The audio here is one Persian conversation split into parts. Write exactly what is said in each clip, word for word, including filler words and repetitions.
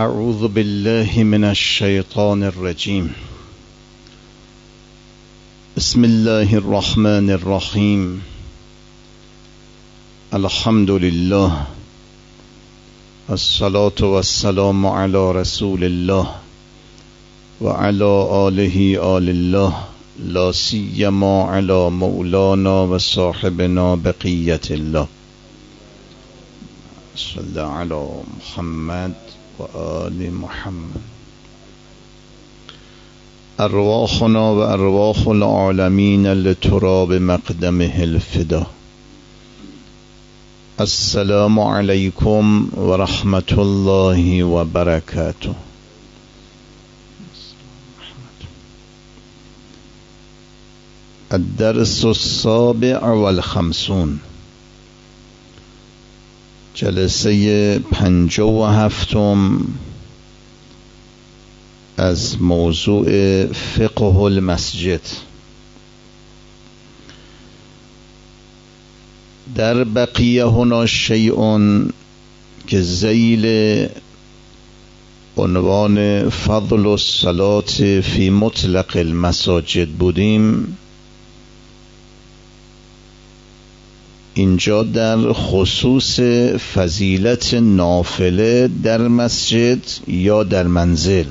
اعوذ بالله من الشیطان الرجیم. بسم الله الرحمن الرحیم. الحمد لله الصلاة والسلام على رسول الله وعلى آله آل الله لا سیما على مولانا و صاحبنا بقیت الله. صلی علی محمد و آل محمد. ارواحنا و ارواح العالمین لتراب مقدمه الفدا. السلام علیکم و رحمت الله و برکاته. الدرس السابع والخمسون، جلسه پنجاه و هفتم از موضوع فقه المسجد. در بقیه هنا شیء که ذیل عنوان فضل الصلاة فی مطلق المساجد بودیم، اینجا در خصوص فضیلت نافله در مسجد یا در منزل.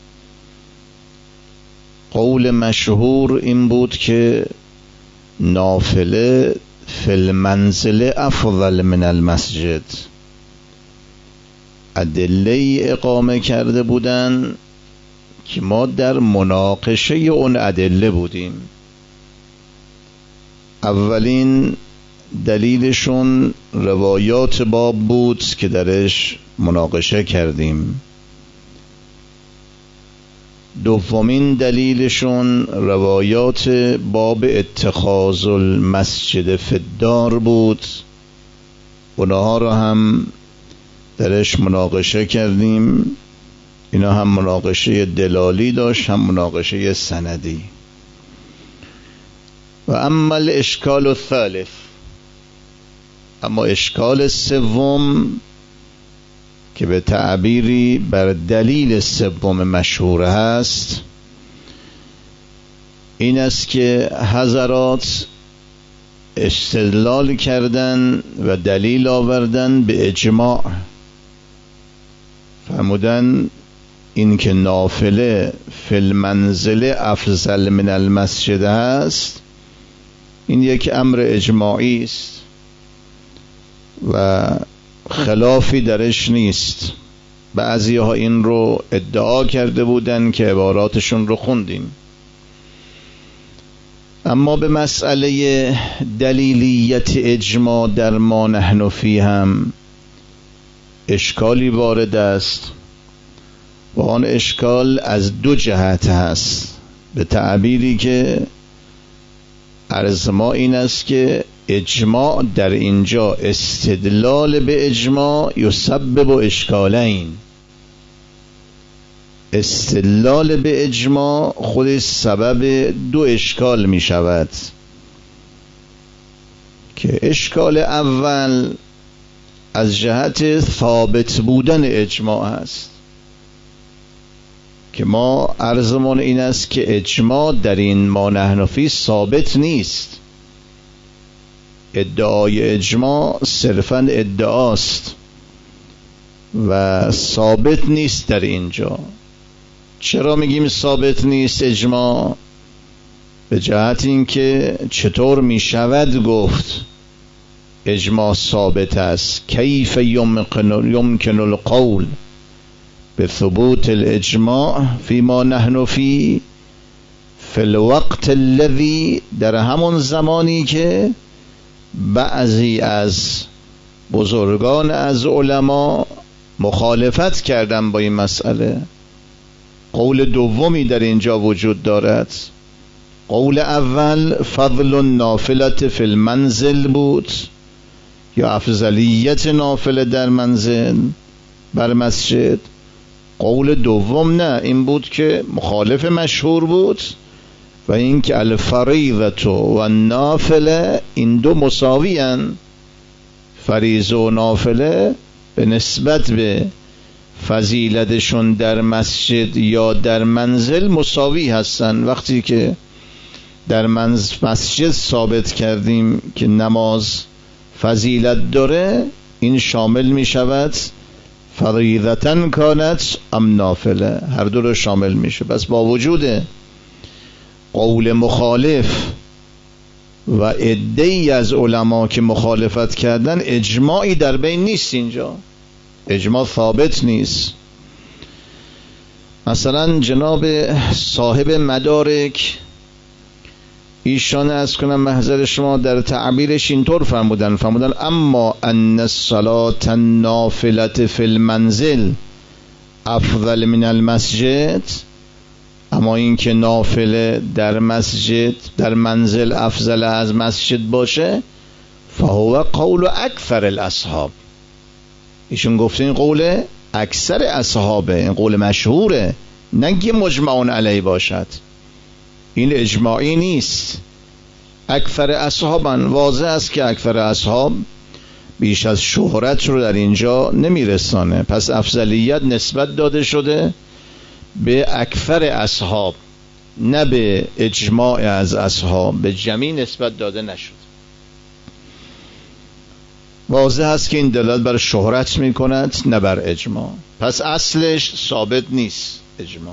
قول مشهور این بود که نافله فی المنزل افضل من المسجد. ادله اقامه کرده بودن که ما در مناقشه اون ادله بودیم. اولین دلیلشون روایات باب بود که درش مناقشه کردیم. دومین دلیلشون روایات باب اتخاذ المسجد فی الدار بود. اونها رو هم درش مناقشه کردیم. اینا هم مناقشه دلالی داشت، هم مناقشه سندی. و اما الاشکال الثالث، اما اشکال سوم که به تعبیری بر دلیل سوم مشهور هست، این است که حضرات استدلال کردن و دلیل آوردن به اجماع. فرمودن این که نافله فی المنزل افضل من المسجد هست، این یک امر اجماعی است و خلافی درش نیست. بعضی ها این رو ادعا کرده بودن که عباراتشون رو خوندیم. اما به مسئله دلیلیت اجماع در ما نحن فی هم اشکالی وارد است و آن اشکال از دو جهت هست. به تعبیری که عرض ما این است که اجماع در اینجا، استدلال به اجماع یسبب اشکالین. استدلال به اجماع خودش سبب دو اشکال می شود. که اشکال اول از جهت ثابت بودن اجماع است که ما عرضمون این است که اجماع در این ما نحن فی ثابت نیست. ادعای اجماع صرفاً ادعاست و ثابت نیست در اینجا. چرا میگیم ثابت نیست اجماع؟ به جهت این که چطور میشود گفت اجماع ثابت است؟ کیف یمکن یمکن القول به ثبوت الاجماع فی ما نحن فی فی الوقت الذی، در همون زمانی که بعضی از بزرگان از علما مخالفت کردن با این مسئله. قول دومی در اینجا وجود دارد. قول اول فضل النافلة فی المنزل بود، یا افضلیت نافله در منزل بر مسجد. قول دوم نه، این بود که مخالف مشهور بود و این که الفریضه و النافله این دو مساوی هستند. فریضه و نافله به نسبت به فضیلتشون در مسجد یا در منزل مساوی هستن. وقتی که در مسجد ثابت کردیم که نماز فضیلت داره، این شامل می شود فریضةً کانت ام نافله، هر دو رو شامل میشه. پس با وجود قول مخالف و عده‌ای از علما که مخالفت کردن، اجماعی در بین نیست. اینجا اجماع ثابت نیست. مثلا جناب صاحب مدارک، ایشان از کنم محضر شما در تعبیرش اینطور فرمودن فرمودن اما ان الصلاة النافلة فی المنزل افضل من المسجد، اما این که نافله در مسجد در منزل افضل از مسجد باشه، فهو قول اکثر الاصحاب. ایشون گفته این قول اکثر اصحابه، این قول مشهوره، نه که مجمعون علیه باشد. این اجماعی نیست. اکثر اصحابن، واضح است که اکثر اصحاب بیش از شهرت رو در اینجا نمیرسانه. پس افضلیت نسبت داده شده به اکثر اصحاب، نه به اجماع از اصحاب، به جمعی نسبت داده نشد. واضح است که این دلالت بر شهرت می کند، نه بر اجماع. پس اصلش ثابت نیست اجماع.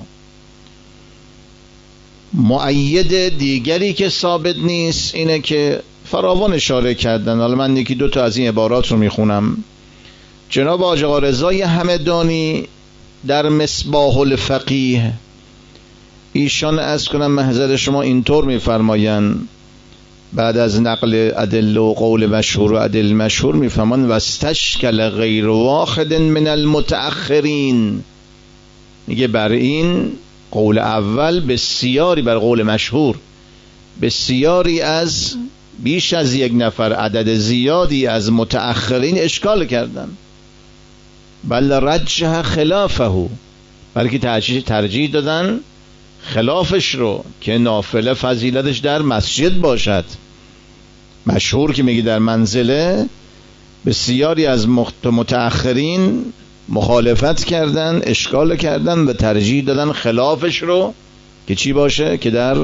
مؤید دیگری که ثابت نیست اینه که فراوان اشاره کردن. حالا من یکی دو تا از این عبارات رو میخونم. جناب حاج آقا رضای همدانی در مصباح الفقیه، ایشان از کنم محضر شما اینطور میفرمایند بعد از نقل ادله و قول مشهور و ادله مشهور میفهمن واستشکل غیر واحد من المتأخرین، میگه بر این قول اول بسیاری، بر قول مشهور بسیاری از بیش از یک نفر، عدد زیادی از متأخرین اشکال کردن. بل رجح خلافه، بلکه ترجیح ترجیح دادن خلافش رو که نافله فضیلتش در مسجد باشد. مشهور که میگه در منزله، بسیاری از متأخرین مخالفت کردن، اشکال کردن و ترجیح دادن خلافش رو که چی باشه؟ که در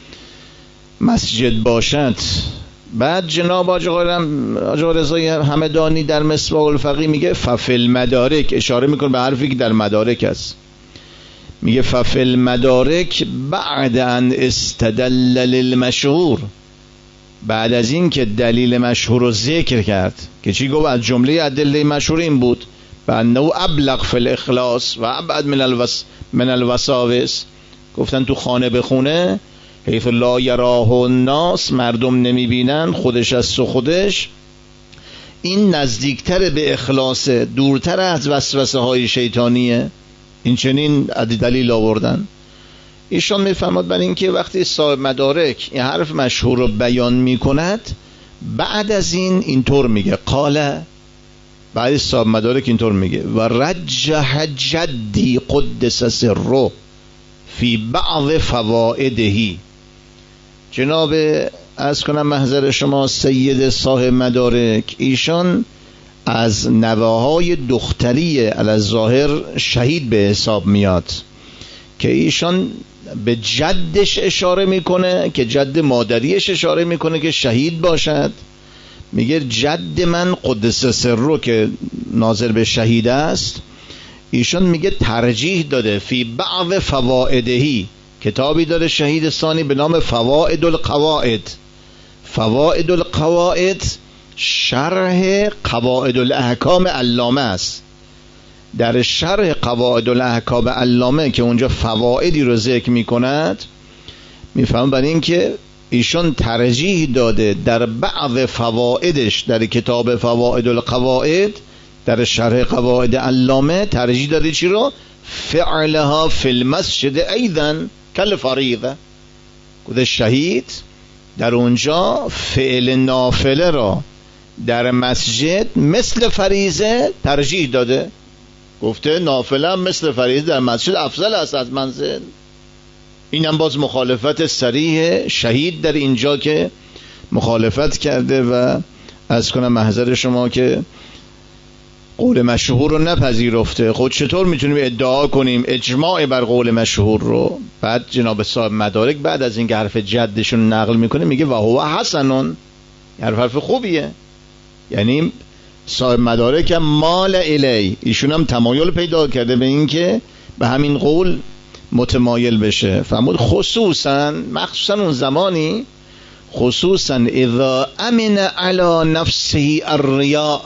مسجد باشد. بعد جناب آقا رضای همدانی در مصباح الفقیه میگه ففل مدارک، اشاره میکنه به حرفی که در مدارک است. میگه ففل مدارک بعد ان استدل للمشهور، بعد از این که دلیل مشهور رو ذکر کرد که چی گفت؟ از جمله ادله مشهور این بود بانه ابلغ فی الاخلاص و ابعد من الوس من الوساوس. گفتن تو خانه بخونه حیث لا یراه الناس، مردم نمیبینن، خودش از و خودش، این نزدیکتر به اخلاص، دورتر از وسوسه های شیطانیه. این چنین دلیل آوردن. ایشان میفرماد بر این که وقتی صاحب مدارک این حرف مشهور رو بیان میکند، بعد از این اینطور میگه قال، بعد صاحب مدارک اینطور میگه و رجح جدی قدس سره فی بعض فوائدهی. جناب از کنم محضر شما سید صاحب مدارک، ایشان از نواهای دختری علی الظاهر شهید به حساب میاد که ایشان به جدش اشاره میکنه، که جد مادریش اشاره میکنه که شهید باشد. میگه جد من قدس سره که ناظر به شهید است، ایشان میگه ترجیح داده فی بعض فوائدهی. کتابی داره شهید ثانی به نام فوائد القواعد. فوائد القواعد شرح قواعد الاحکام علامه است. در شرح قواعد الاحکام علامه که اونجا فوائدی رو ذکر میکند، میفهم برای این که ایشون ترجیح داده در بعض فوائدش، در کتاب فوائد القواعد در شرح قواعد علامه ترجیح داده چی رو؟ فعلها فی المسجد ایضا کل فریضه. گفته شهید در اونجا فعل نافله را در مسجد مثل فریضه ترجیح داده. گفته نافله هم مثل فریضه در مسجد افضل است از منزل. اینم باز مخالفت صریح شهید در اینجا که مخالفت کرده. و از کنم محضر شما که قول مشهور رو نپذیرفته. خود چطور میتونیم ادعا کنیم اجماع بر قول مشهور رو؟ بعد جناب صاحب مدارک بعد از این که حرف جدشون نقل میکنه میگه و هو حسنون، حرف حرف خوبیه. یعنی صاحب مدارک هم مال الی، ایشون هم تمایل پیدا کرده به این که به همین قول متمایل بشه. فرمود خصوصا، مخصوصا اون زمانی، خصوصا اذا امن علی نفسه الریا،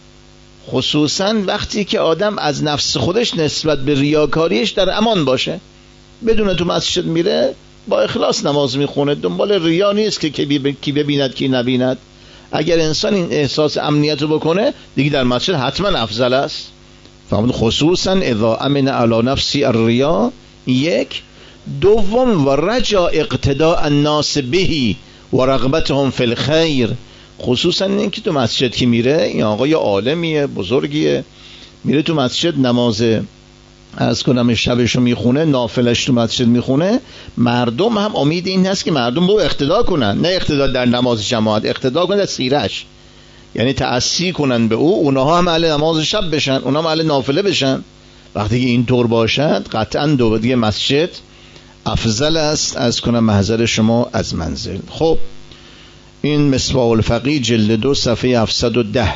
خصوصا وقتی که آدم از نفس خودش نسبت به ریاکاریش در امان باشه، بدون تو مسجد میره با اخلاص نماز میخونه، دنبال ریا نیست که کی ببیند کی نبیند. اگر انسان این احساس امنیت رو بکنه دیگه در مسجد حتما افضل است. فهمید خصوصا اذا امن علی نفسی الریا. یک. دوم و رجا اقتداء الناس بهی و رغبتهم فی الخیر، خصوصا این که تو مسجد که میره، این آقای عالمیه بزرگیه، میره تو مسجد نماز از کنم شبشو میخونه، نافلش تو مسجد میخونه، مردم هم امید این هست که مردم رو اقتدا کنن، نه اقتدا در نماز جماعت، اقتدا کنن در سیرش، یعنی تأسی کنن به او، اونها هم اهل نماز شب بشن، اونها هم اهل نافله بشن. وقتی که این طور باشد قطعا دو دیگه مسجد افضل است از کنم محضر شما از منزل. خب این مصباح الفقیه جلد دو صفحه هفتصد و ده.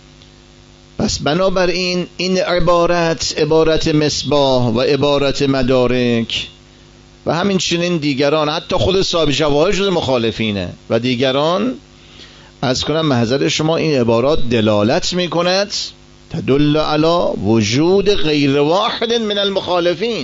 پس بنابراین این عبارت، عبارت مصباح و عبارت مدارک و همین چنین دیگران، حتی خود صاحب جواهر شده مخالفینه و دیگران، از کنم محضر شما این عبارات دلالت می کند تدل علی وجود غیر واحد من المخالفین،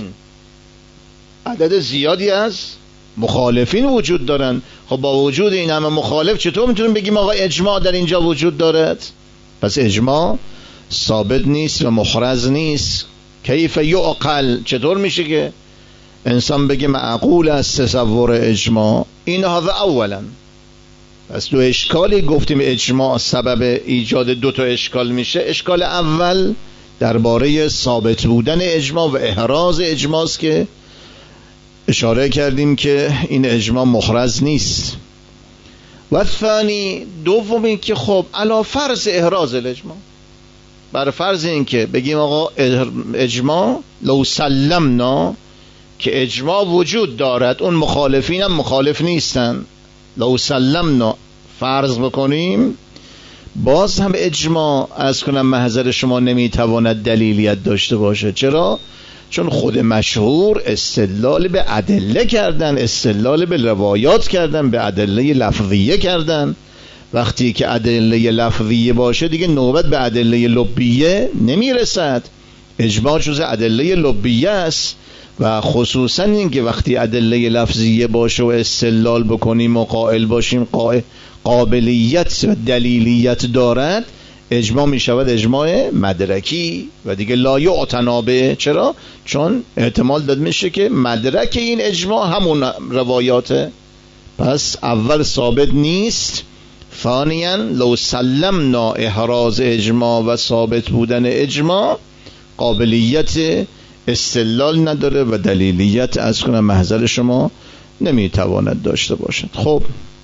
عدد زیادی از مخالفین وجود دارن. خب با وجود این همه مخالف چطور میتونیم بگیم آقا اجماع در اینجا وجود دارد؟ پس اجماع ثابت نیست و محرز نیست. کیف یعقل، چطور میشه که انسان بگه معقول است تصور اجماع؟ این هذا اولا. پس دو اشکالی گفتیم اجماع سبب ایجاد دو تا اشکال میشه. اشکال اول درباره ثابت بودن اجماع و احراز اجماع است که اشاره کردیم که این اجماع محرز نیست. و ثانی، دومی که خب علی فرض احراز الاجماع، بر فرض این که بگیم آقا اجماع لو سلمنا که اجماع وجود دارد، اون مخالفین هم مخالف نیستن، لو سلمنا فرض بکنیم، باز هم اجماع از کنم محضر شما نمیتواند دلیلیت داشته باشه. چرا؟ چون خود مشهور استدلال به ادله کردن، استدلال به روایات کردن، به ادله لفظیه کردن. وقتی که ادله لفظیه باشه دیگه نوبت به ادله لبیه نمیرسد. اجماع جز ادله لبیه است و خصوصا این که وقتی ادله لفظیه باشه و استدلال بکنیم و قائل باشیم قابلیت و دلیلیت دارد، اجماع می شود اجماع مدرکی و دیگه لا یعتنا به. چرا؟ چون احتمال داد میشه که مدرک این اجماع همون روایاته. پس اول ثابت نیست، ثانیاً لو سلمنا احراز اجماع و ثابت بودن اجماع قابلیت استدلال نداره و دلیلیت از کنم محضر شما نمیتواند داشته باشد. خب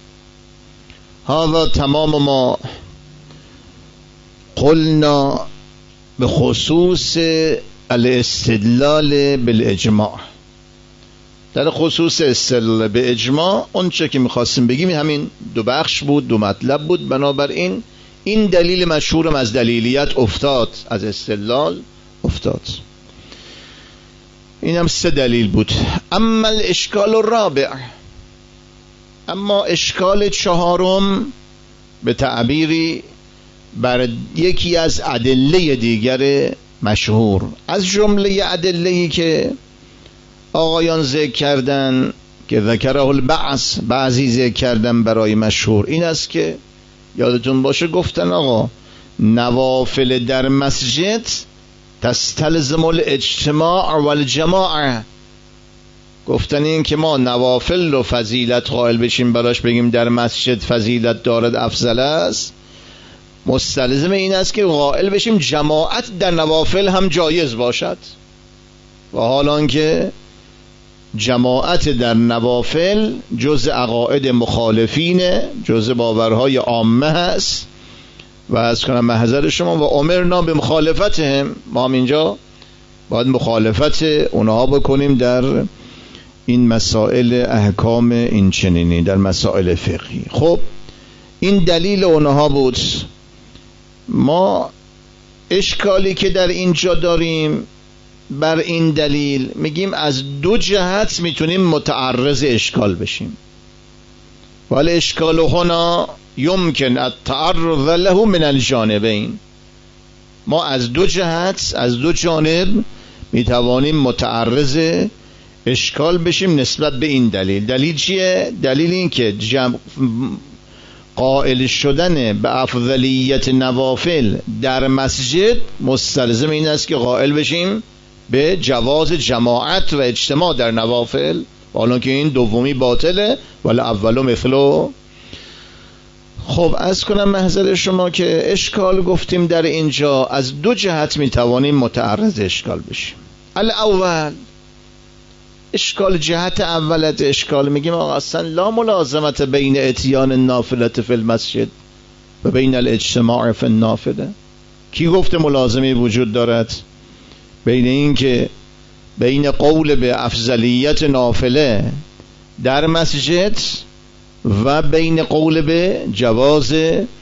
هذا تمام ما قلنا به خصوص الاستدلال بالاجماع. در خصوص استدلال به اجماع اون چه که میخواستیم بگیم همین دو بخش بود، دو مطلب بود. بنابراین این دلیل مشهورم از دلیلیت افتاد، از استدلال افتاد. این هم سه دلیل بود. اما الاشکال الرابع، اما اشکال چهارم به تعبیری بر یکی از ادله دیگر مشهور، از جمله ادله‌ای که آقایان ذکر کردن که ذکره البعض، بعضی ذکر کردن برای مشهور، این است که یادتون باشه گفتن آقا نوافل در مسجد تستلزم الاجتماع والجماعه. گفتن این که ما نوافل رو فضیلت قائل بشیم براش بگیم در مسجد فضیلت دارد افضل است، مستلزم این است که قائل بشیم جماعت در نوافل هم جایز باشد. و حالان که جماعت در نوافل جز عقاید مخالفین، جز باورهای عامه هست و از کنم محضر شما و امرنا به مخالفتهم، ما هم اینجا باید مخالفت اونها بکنیم در این مسائل احکام این چنینی، در مسائل فقهی. خب این دلیل اونها بود. ما اشکالی که در اینجا داریم بر این دلیل میگیم از دو جهت میتونیم متعرض اشکال بشیم. ولی اشکال هنا یمکن التعرض له من الجانبین، ما از دو جهت، از دو جانب میتوانیم متعرض اشکال بشیم نسبت به این دلیل. دلیل چیه؟ دلیل این که جمع قائل شدن به افضلیت نوافل در مسجد مستلزم این است که قائل بشیم به جواز جماعت و اجتماع در نوافل، حالا که این دومی باطله ولی اولو مثلو. خب از کنم محضر شما که اشکال گفتیم در اینجا از دو جهت میتوانیم متعرض اشکال بشیم. الاول، اشکال جهت اولت اشکال میگیم آقا اصلا لا ملازمت بین اتیان النافلت فی المسجد و بین الاجتماع فی النافله. کی گفته ملازمی وجود دارد بین این که بین قول به افضلیت نافله در مسجد و بین قول به جواز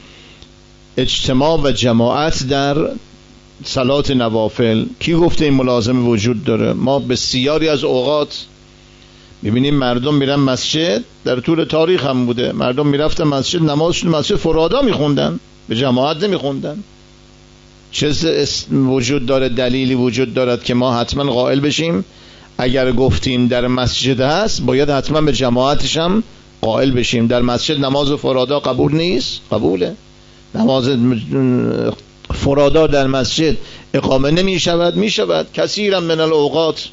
اجتماع و جماعت در صلات نوافل؟ کی گفته این ملازمه وجود داره؟ ما بسیاری از اوقات میبینیم مردم میرن مسجد، در طول تاریخ هم بوده مردم میرفتن مسجد، نمازشون مسجد فرادا میخوندن، به جماعت نمیخوندن. چه وجود داره، دلیلی وجود دارد که ما حتما قائل بشیم اگر گفتیم در مسجد هست باید حتما به جماعتش هم قائل بشیم؟ در مسجد نماز فرادا قبول نیست؟ قبوله. نماز فرادا در مسجد اقامه نمی شود؟ می شود. کثیرا من الاوقات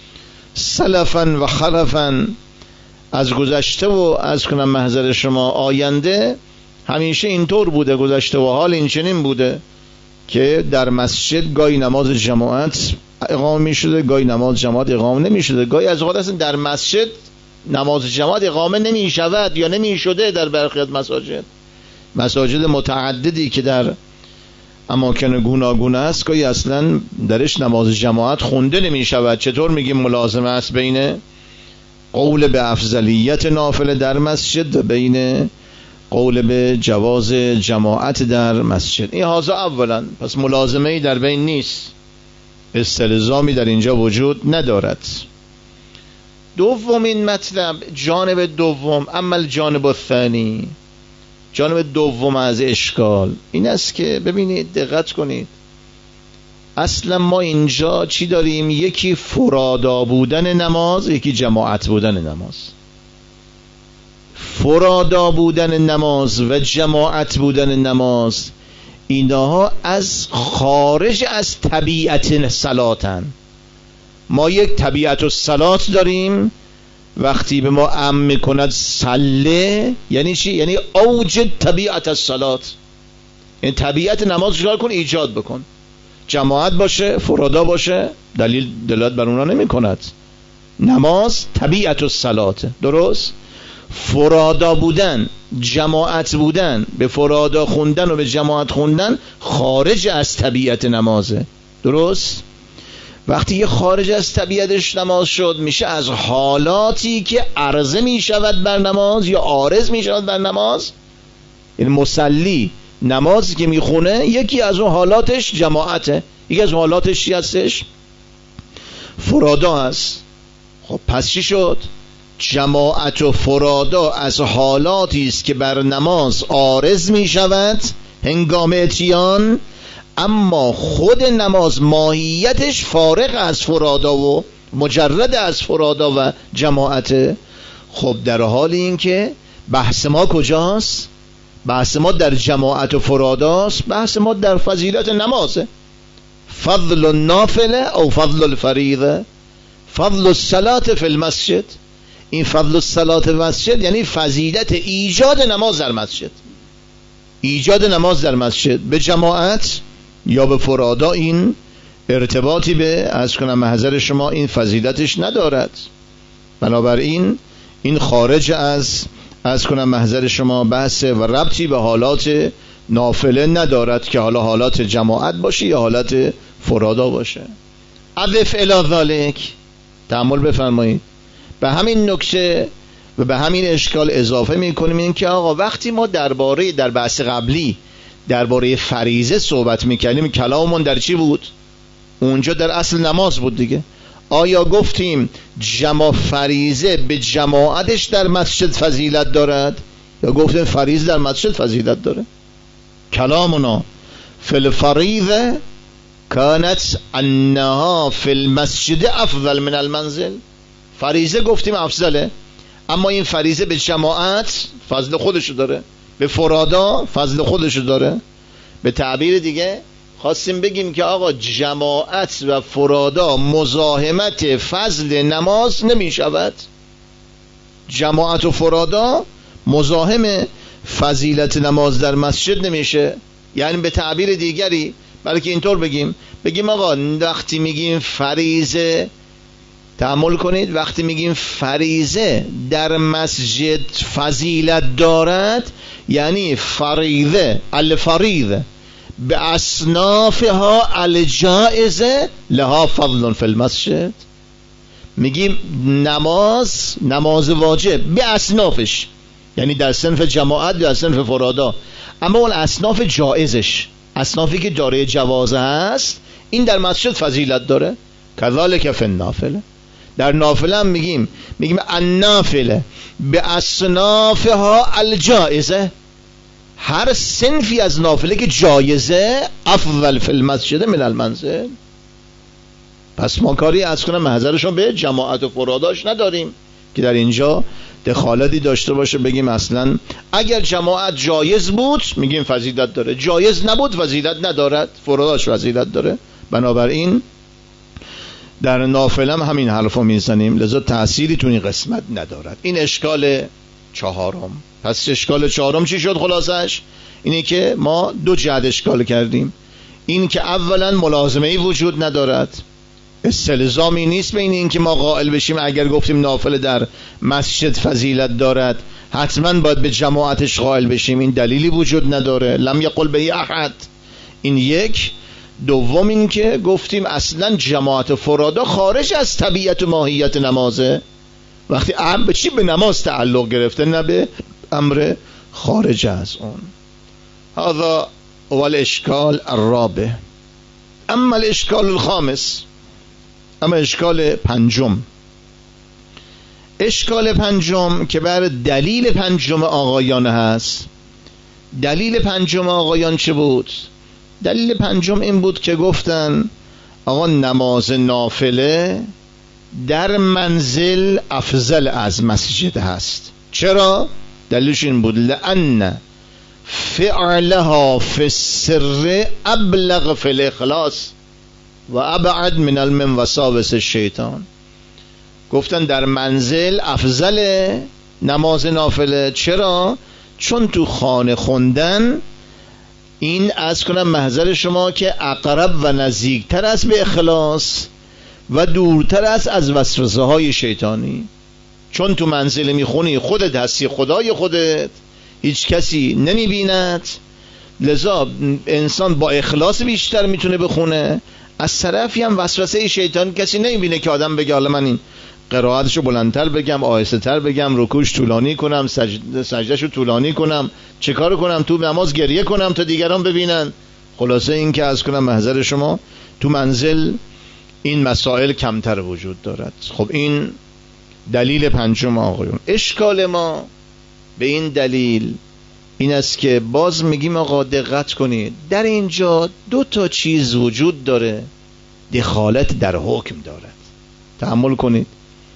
سلفا و خلفا، از گذشته و از کنم محضر شما آینده همیشه اینطور بوده، گذشته و حال این چنین بوده که در مسجد گاهی نماز جماعت اقامه می شده، گاهی نماز جماعت اقامه نمی شده، گاهی از اوقات اصلا در مسجد نماز جماعت اقامه نمی شود یا نمی شده. در برخی از مساجد مساجد متعددی که در اماکن گوناگون است گاهی اصلا درش نماز جماعت خونده نمی شود. چطور میگیم ملازمه است بین قول به افضلیت نافله در مسجد و بین قول به جواز جماعت در مسجد؟ این هازا اولا، پس ملازمه ای در بین نیست، استلزامی در اینجا وجود ندارد. دومین مطلب، جانب دوم، اما جانب الثانی، جانب دوم از اشکال این است که ببینید، دقت کنید، اصلا ما اینجا چی داریم؟ یکی فرادا بودن نماز، یکی جماعت بودن نماز. فرادا بودن نماز و جماعت بودن نماز اینها از خارج از طبیعت صلاتن. ما یک طبیعت الصلات داریم، وقتی به ما امر میکند صله یعنی چی؟ یعنی اوجد طبیعت الصلات، این طبیعت نماز چیکار کن؟ ایجاد بکن. جماعت باشه، فرادا باشه، دلیل دلالت بر اونها نمی کند. نماز طبیعت الصلات، درست؟ فرادا بودن، جماعت بودن، به فرادا خوندن و به جماعت خوندن خارج از طبیعت نمازه، درست؟ وقتی یه خارج از طبیعتش نماز شد میشه از حالاتی که عرضه میشود بر نماز یا عارض میشود بر نماز. این مصلی نمازی که میخونه یکی از اون حالاتش جماعته، یکی از اون حالاتش چی هستش؟ فرادا هست. خب پس چی شد؟ جماعت و فرادا از حالاتی است که بر نماز عارض میشود هنگام اتیان، اما خود نماز ماهیتش فارغ از فرادا و مجرد از فرادا و جماعته. خب در حال این که بحث ما کجاست؟ بحث ما در جماعت و فراداست، بحث ما در فضیلت نمازه. فضل النافله او فضل الفریضه، فضل الصلاة فی المسجد. این فضل الصلاة فی المسجد یعنی فضیلت ایجاد نماز در مسجد، ایجاد نماز در مسجد به جماعت یا به فرادا این ارتباطی به از کنم محضر شما این فضیلتش ندارد. بنابراین این خارج از از کنم محضر شما بحث و ربطی به حالات نافله ندارد که حالا حالات جماعت باشه یا حالت فرادا باشه. اضف الی ذلک، تأمل بفرمایید، به همین نکته و به همین اشکال اضافه میکنیم این که آقا وقتی ما درباره در بحث قبلی درباره فریضه صحبت میکردیم، کلاممون در چی بود؟ اونجا در اصل نماز بود دیگه. آیا گفتیم جماع فریضه به جماعتش در مسجد فضیلت دارد یا گفتیم فریضه در مسجد فضیلت داره؟ کلامنا فی الفریضه کانت انها فی المسجد افضل من المنزل. فریضه گفتیم افضله، اما این فریضه به جماعت فضل خودشو داره، به فرادا فضل خودشو داره. به تعبیر دیگه خواستیم بگیم که آقا جماعت و فرادا مزاحمت فضل نماز نمی شود. جماعت و فرادا مزاحم فضیلت نماز در مسجد نمیشه. یعنی به تعبیر دیگری بلکه اینطور بگیم بگیم آقا وقتی میگیم فریضه، تأمل کنید، وقتی میگیم فریضه در مسجد فضیلت دارد یعنی فریضه الفریضه به اصنافها الجائزه لها فضل فی المسجد. میگیم نماز نماز واجب به اصنافش، یعنی در صنف جماعت یا صنف فرادا، اما اون اصناف جائزش، اصنافی که دارای جوازه هست، این در مسجد فضیلت داره. کذالک فی النافله، در نافله هم میگیم میگیم النافله به اصنافها الجائزه، هر صنفی از نافله که جایزه افضل فی المسجد من المنزل. پس ما کاری از کنم محضرشون به جماعت و فراداش نداریم که در اینجا دخالتی داشته باشه بگیم اصلا اگر جماعت جایز بود میگیم فضیلت داره، جایز نبود فضیلت ندارد، فراداش فضیلت داره. بنابراین در نافله هم همین حرفو میزنیم، لذا تأثیری تو این قسمت ندارد. این اشکال چهارم. پس اشکال چهارم چی شد خلاصش؟ اینه که ما دو جهت اشکال کردیم. این که اولا ملازمه‌ای وجود ندارد، استلزامی نیست بین این که ما قائل بشیم اگر گفتیم نافله در مسجد فضیلت دارد حتما باید به جماعتش قائل بشیم، این دلیلی وجود نداره. لم یقل به احد. این یک. دوم این که گفتیم اصلا جماعت فرادا خارج از طبیعت و ماهیت نمازه، وقتی اهم به چی؟ به نماز تعلق گرفته، نه به امر خارج از اون. هذا هو الاشکال الرابع. اما الاشکال الخامس، اما اشکال پنجم، اشکال پنجم که بر دلیل پنجم آقایان هست. دلیل پنجم آقایان چه بود؟ دلیل پنجم این بود که گفتن آقا نماز نافله در منزل افضل از مسجد هست. چرا؟ دلیلش این بود لأن فعلها فی السر ابلغ فی الاخلاص و ابعد من المن وساوس الشیطان. گفتن در منزل افضل نماز نافله. چرا؟ چون تو خانه خوندن این از کنم محضر شما که اقرب و نزدیکتر است به اخلاص و دورتر است از وسوسه های شیطانی. چون تو منزل میخونی خودت هستی، خدای خودت، هیچ کسی نمیبیند، لذا انسان با اخلاص بیشتر میتونه بخونه. از طرفی هم وسوسه شیطان کسی نمیبینه که آدم بگه حالا من این قرائتشو بلندتر بگم، آهسته تر بگم، رکوعش طولانی کنم، سجد سجدهشو طولانی کنم، چه کار کنم تو نماز گریه کنم تا دیگران ببینن. خلاصه این که از کنم محضر شما تو منزل این مسائل کمتر وجود دارد. خب این دلیل پنجم آقایون. اشکال ما به این دلیل این است که باز میگیم آقا دقت کنید، در اینجا دو تا چیز وجود داره دخالت در حکم دارد. تأمل کنید.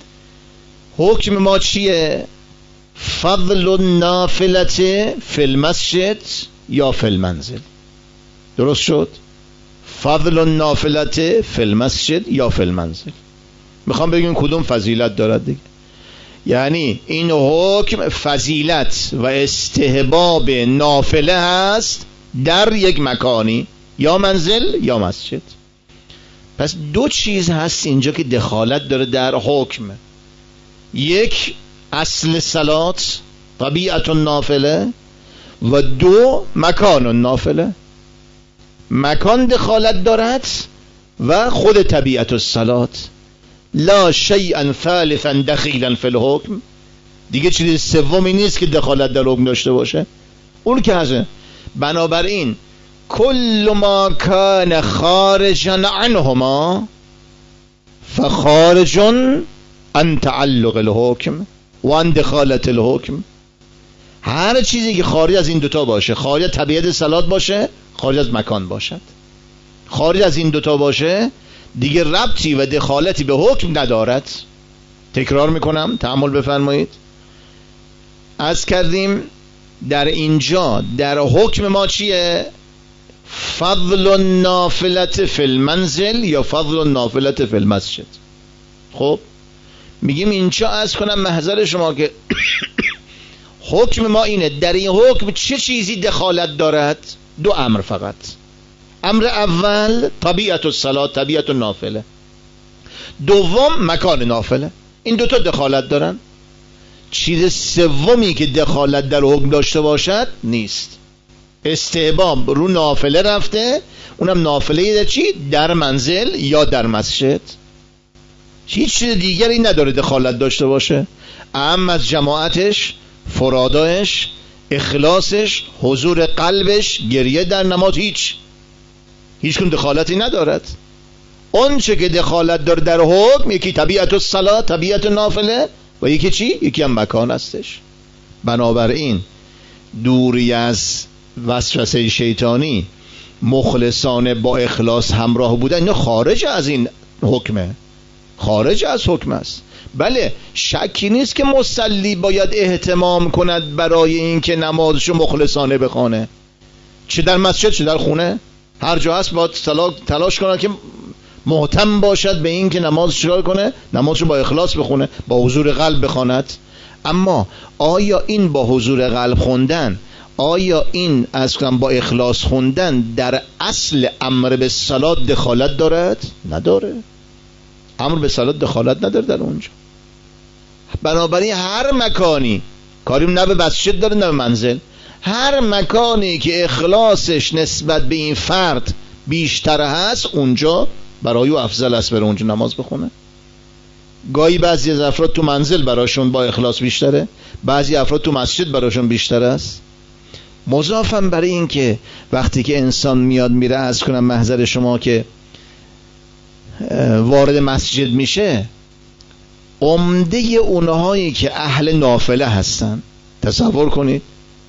حکم ما چیه؟ فضل النافلت فی المسجد یا فی المنزل. درست شد؟ فضل النافلت فی المسجد یا فی المنزل. میخوام بگیم کدوم فضیلت دارد دیگه. یعنی این حکم فضیلت و استحباب نافله هست در یک مکانی، یا منزل یا مسجد. پس دو چیز هست اینجا که دخالت داره در حکم. یک اصل صلات، طبیعت النافله، و دو مکان و نافله، مکان دخالت دارد و خود طبیعت الصلات. لا شیئا ثالثا دخیلا فی الحکم، دیگه چیز سومی نیست که دخالت در حکم داشته باشه، اون که هست. بنابراین کل ما کان خارجا عنهما فخارج عن تعلق الحکم و عن دخالت الحکم. هر چیزی که خارج از این دوتا باشه، خارج از طبیعت صلات باشه، خارج از مکان باشد، خارج از این دوتا باشه، دیگه ربطی و دخالتی به حکم ندارد. تکرار میکنم، تأمل بفرمایید. از کردیم در اینجا در حکم ما چیه؟ فضل النافلت فی المنزل یا فضل النافلت فی المسجد. خب میگیم اینجا از کنم محضر شما که حکم ما اینه، در این حکم چه چیزی دخالت دارد؟ دو امر فقط. امر اول طبیعت الصلات، طبیعت النافله. دوم مکان نافله. این دوتا دخالت دارن. چیز سومی که دخالت در حکم داشته باشد نیست. استحباب رو نافله رفته، اونم نافله در چی؟ در منزل یا در مسجد. هیچ چیز دیگری نداره دخالت داشته باشه. اهم از جماعتش، فرادایش، اخلاصش، حضور قلبش، گریه در نماز، هیچ هیچ کن دخالتی ندارد. اون چه که دخالت داره در حکم، یکی طبیعت الصلاة، طبیعت نافله، و یکی چی؟ یکی هم مکان هستش. بنابراین دوری از وسوسه شیطانی، مخلصانه با اخلاص همراه بودن، اینا خارج از این حکمه، خارج از حکم است. بله شکی نیست که مصلی باید اهتمام کند برای این که نمازشو مخلصانه بخونه، چه در مسجد چه در خونه، هر جا هست باید تلاش کنه که محتم باشد به این که نماز چرا کنه، نمازشو با اخلاص بخونه، با حضور قلب بخواند. اما آیا این با حضور قلب خوندن، آیا این از کنم با اخلاص خوندن در اصل امر به صلات دخالت دارد؟ نداره. امر به صلات دخالت نداره در اونجا. بنابراین هر مکانی، کاریم نه به مسجد داره نه به منزل، هر مکانی که اخلاصش نسبت به این فرد بیشتر هست، اونجا برای او افضل است بره اونجا نماز بخونه. گاهی بعضی از افراد تو منزل براشون با اخلاص بیشتره، بعضی افراد تو مسجد براشون بیشتر است. مضافم برای این که وقتی که انسان میاد میره، از کنم محضر شما که وارد مسجد میشه، عمده اونهایی که اهل نافله هستن، تصور کنید،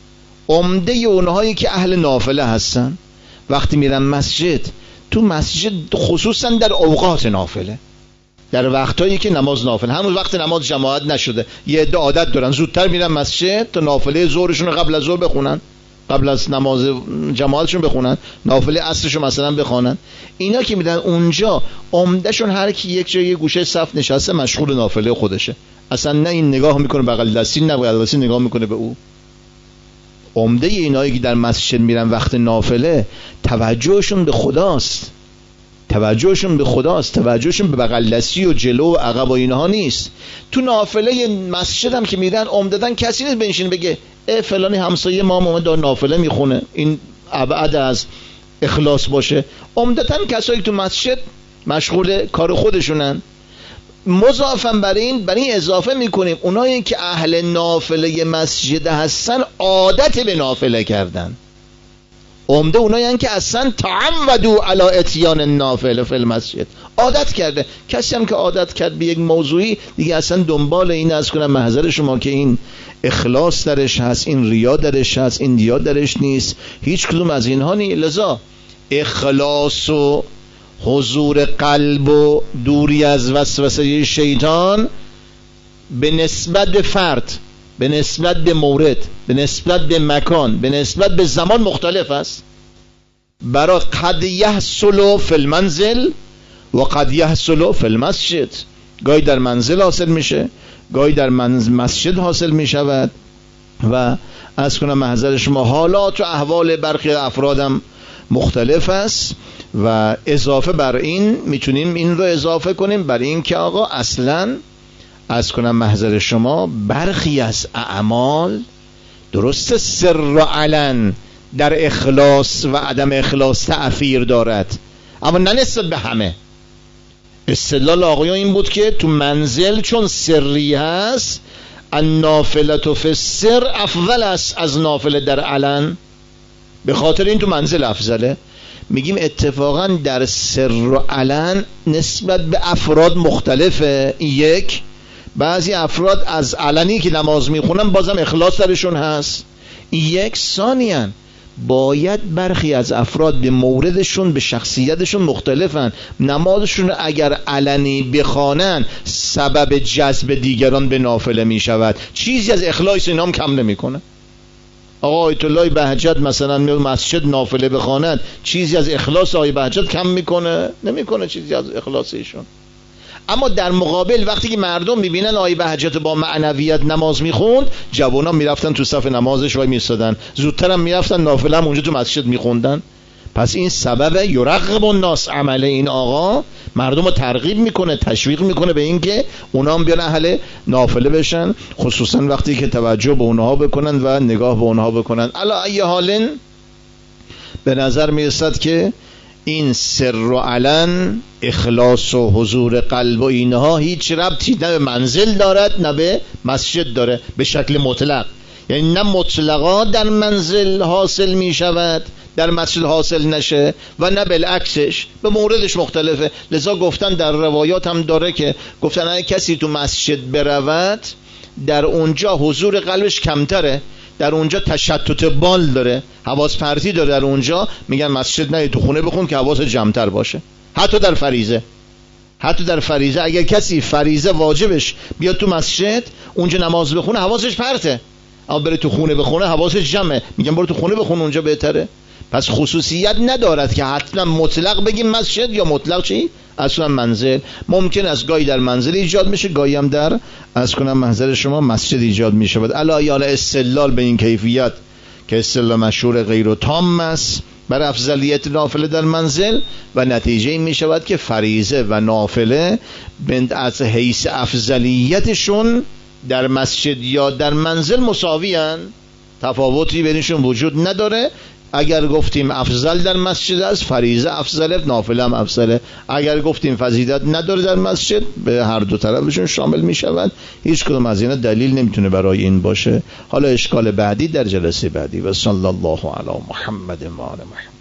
عمده اونهایی که اهل نافله هستن وقتی میرن مسجد، تو مسجد خصوصا در اوقات نافله، در وقتایی که نماز نافله، همون وقت نماز جماعت نشده، یه عده عادت دارن زودتر میرن مسجد تا نافله ظهرشون رو قبل از ظهر بخونن، قبل از نماز جماعتشون بخونن، نافله عصرشون مثلا بخونن. اینا که میدن اونجا، عمدهشون هر کی یک جای گوشه صف نشسته مشغول نافله خودشه، اصلا نه این نگاه میکنه بغل دستی، نه بغل دستی نگاه میکنه به او. عمده اینایی که در مسجد میرن وقت نافله، توجهشون به خداست، توجهشون به خداست، توجهشون به بغل دستی و جلو و عقب و اینها نیست. تو نافله مسجد هم که میرن، عمدتاً کسی نیست بنشین بگه ای فلانی همسایه ما اومد داره نافله میخونه، این ابعد از اخلاص باشه. عمدتاً کسایی که تو مسجد مشغول کار خودشونن. مضافاً بر این بر این اضافه میکنیم اونایی که اهل نافله مسجد هستن، عادت به نافله کردن. عمده اونایی هستن که اصلا تعمدوا علی اتیان النافله فی المسجد، عادت کرده. کسی هم که عادت کرد به یک موضوعی دیگه، اصلا دنبال این از کنم محضر شما که این اخلاص درش هست، این ریا درش هست، این ریا درش نیست، هیچ کدوم از اینها نیست. لذا اخلاص و حضور قلب و دوری از وسوسه شیطان به نسبت به فرد، به نسبت به مورد، به نسبت به مکان، به نسبت به زمان مختلف است. برای قد یحصل فی المنزل و قد یحصل فی المسجد، گاهی در منزل حاصل میشه، گاهی در مسجد حاصل میشود. و از کنم محضر شما حالات و احوال برخی افرادم مختلف است. و اضافه بر این میتونیم این رو اضافه کنیم بر این که آقا اصلا از کنم محضر شما برخی از اعمال درست سر و علن در اخلاص و عدم اخلاص تأثیر دارد، اما نه نسبت به همه. استدلال آقایان این بود که تو منزل چون سری هست، النافلة فی السر افضل است از نافله در علن، به خاطر این تو منزل افضله. میگیم اتفاقا در سر و علن نسبت به افراد مختلفه. یک، بعضی افراد از علنی که نماز میخونن بازم اخلاص درشون هست. یک، ثانیاً باید برخی از افراد به موردشون، به شخصیتشون مختلفن، نمازشون اگر علنی بخوانن سبب جذب دیگران به نافله میشود، چیزی از اخلاص اینا هم کم نمیکنه. آقا آیت الله بهجت مثلا مسجد نافله بخواند، چیزی از اخلاص آقای بهجت کم میکنه؟ نمیکنه چیزی از اخلاص ایشون. اما در مقابل وقتی که مردم میبینن آقای بهجت با معنویت نماز میخوند، جوونا میرفتن تو صف نمازش وای میستادن، زودتر هم میرفتن نافله هم اونجا تو مسجد میخوندن. پس این سبب یرغب الناس عمل این آقا مردم رو ترغیب میکنه، تشویق میکنه به این که اونا هم بیان اهل نافله بشن، خصوصا وقتی که توجه به اونها بکنن و نگاه به اونها بکنن. علی ای حال به نظر میرسد که این سر و علن، اخلاص و حضور قلب و اینها هیچ ربطی نه به منزل دارد نه به مسجد داره به شکل مطلق. یعنی نه مطلقا در منزل حاصل می شود در مسجد حاصل نشه و نه بالعکسش، به موردش مختلفه. لذا گفتن در روایات هم داره که گفتن اگه کسی تو مسجد برود در اونجا حضور قلبش کمتره، در اونجا تشتت بال داره، حواس پرتی داره، در اونجا میگن مسجد نه، تو خونه بخون که حواس جمع‌تر باشه. حتی در فریضه، حتی در فریضه اگر کسی فریضه واجبش بیاد تو مسجد اونجا نماز بخونه حواسش پرته، اما بره تو خونه بخونه حواسش جمعه، میگن برو تو خونه بخون اونجا بهتره. پس خصوصیت ندارد که حتما مطلق بگیم مسجد یا مطلق چی؟ اصلا منزل. ممکن است گاهی در منزل ایجاد میشه، گاهی هم در از کنم منزل شما مسجد ایجاد میشه. علاوه بر استدلال به این کیفیت که استدلال مشهور غیر و تام است بر افضلیت نافله در منزل، و نتیجه این می شود که فریضه و نافله از حیث افضلیتشون در مسجد یا در منزل مساوی هن، تفاوتی بینشون وجود نداره. اگر گفتیم افضل در مسجد است، فریضه افضله، نافله هم افضله. اگر گفتیم فضیلت نداره در مسجد، به هر دو طرفشون شامل می شود. هیچ کدوم از اینا دلیل نمیتونه برای این باشه. حالا اشکال بعدی در جلسه بعدی. و صلی الله علی محمد و آل محمد.